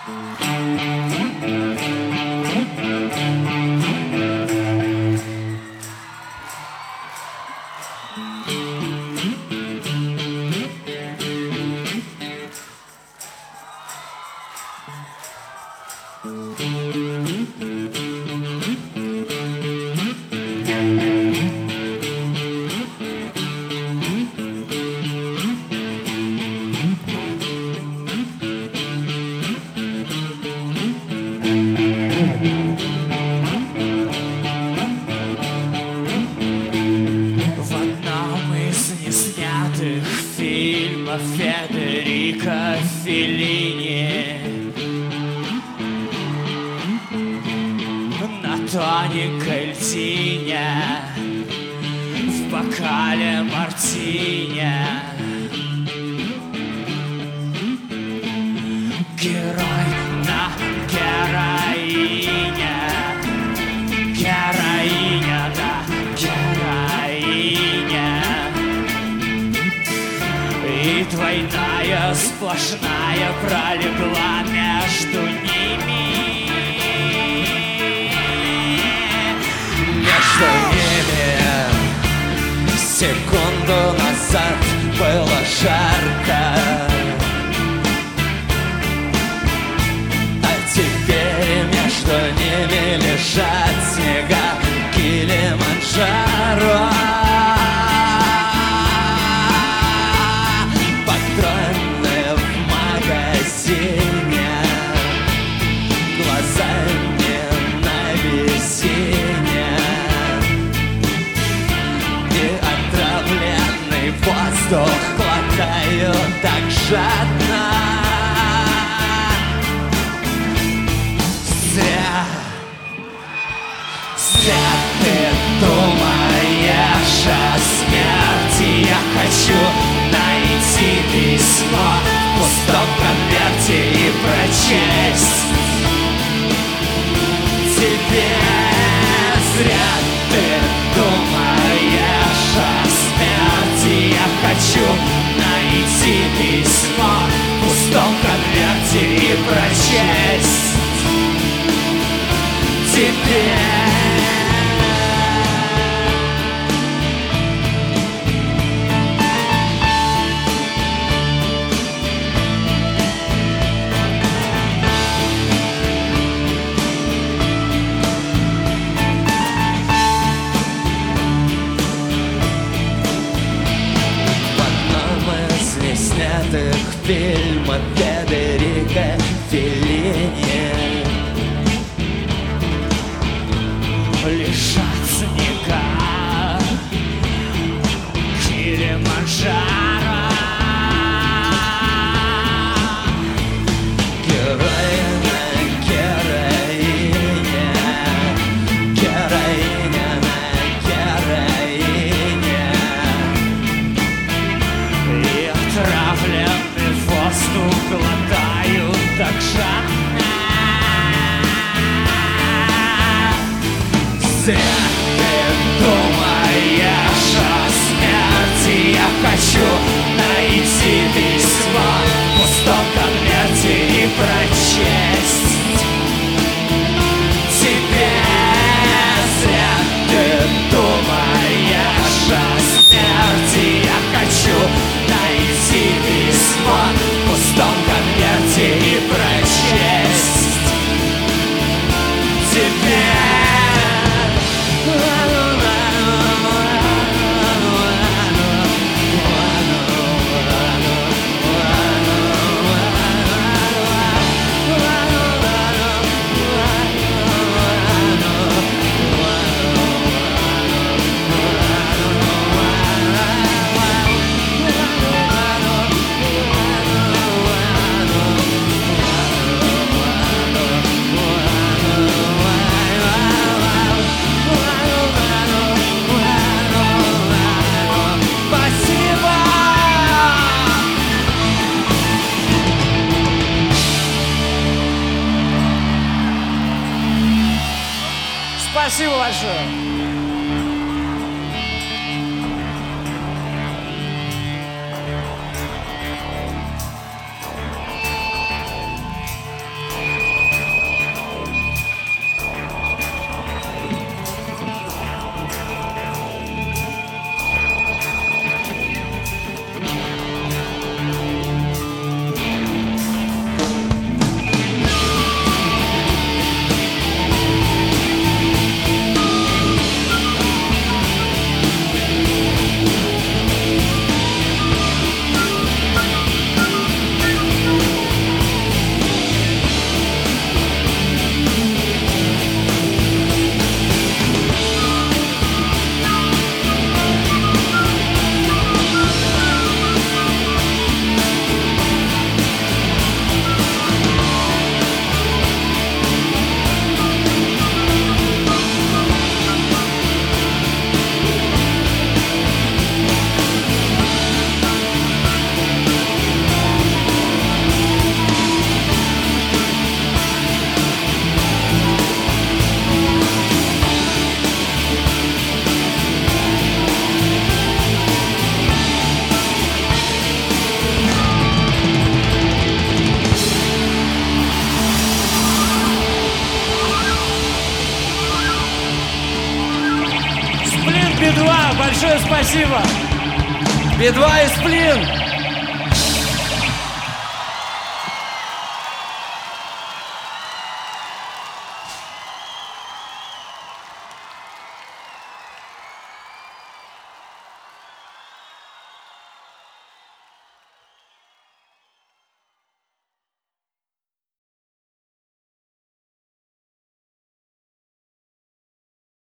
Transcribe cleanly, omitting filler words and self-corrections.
Федерико Феллини на тоненькой льдине в бокале мартини. Герой на героине, героиня, да, героиня. И двойная сплошная пролегла между ними. Между ними секунду назад было жарко, а теперь между ними лежат снега Килиманджаро. Воздух хватаю так жадно. Зря ты думаешь о смерти. Я хочу найти письмо в пустом конверте и прочесть тебе. Зря ты думаешь о смерти. Я хочу найти письмо в пустом конверте и прочесть тебе. Фильма Федерико Феллини лежат снега Килиманджаро. Героиня, героиня, героиня на героине. И отравленный воздух глотаю так жадно. Зря ты думаешь о смерти. Я хочу найти письмо в пустом конверте и прочесть тебе. Зря ты думаешь о смерти. Я хочу найти письмо в пустом конверте и прочесть тебе. Спасибо большое. Большое спасибо! Би-2 и Сплин!